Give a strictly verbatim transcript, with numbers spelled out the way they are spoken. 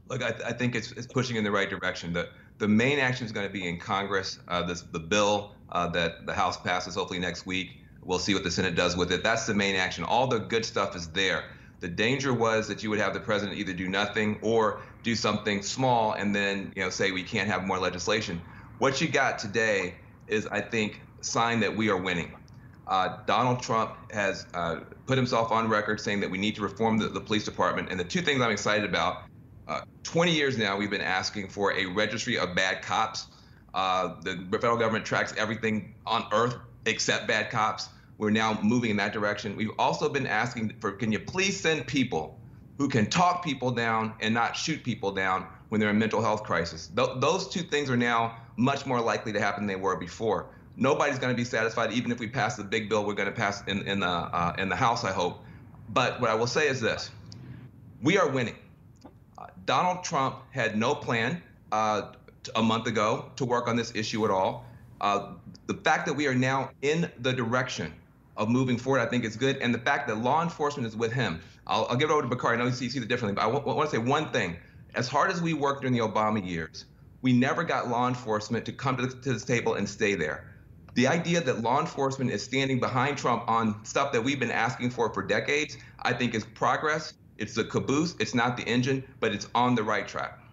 Look, I, th- I think it's, it's pushing in the right direction. The the main action is going to be in Congress. Uh, this the bill uh, that the House passes hopefully next week. We'll see what the Senate does with it. That's the main action. All the good stuff is there. The danger was that you would have the president either do nothing or do something small and then you know say we can't have more legislation. What you got today is, I think, a sign that we are winning. Uh, Donald Trump has uh, put himself on record saying that we need to reform the, the police department. And the two things I'm excited about, uh, twenty years now, we've been asking for a registry of bad cops. Uh, the federal government tracks everything on earth except bad cops. We're now moving in that direction. We've also been asking for, can you please send people who can talk people down and not shoot people down when they're in mental health crisis? Th- those two things are now much more likely to happen than they were before. Nobody's going to be satisfied, even if we pass the big bill we're going to pass in, in, the, uh, in the House, I hope. But what I will say is this. We are winning. Uh, Donald Trump had no plan uh, a month ago to work on this issue at all. Uh, the fact that we are now in the direction of moving forward, I think is good. And the fact that law enforcement is with him. I'll, I'll give it over to Bakari. I know he sees it differently, but I w- want to say one thing. As hard as we worked during the Obama years, we never got law enforcement to come to, the, to this table and stay there. The idea that law enforcement is standing behind Trump on stuff that we've been asking for for decades, I think is progress. It's the caboose. It's not the engine, but it's on the right track.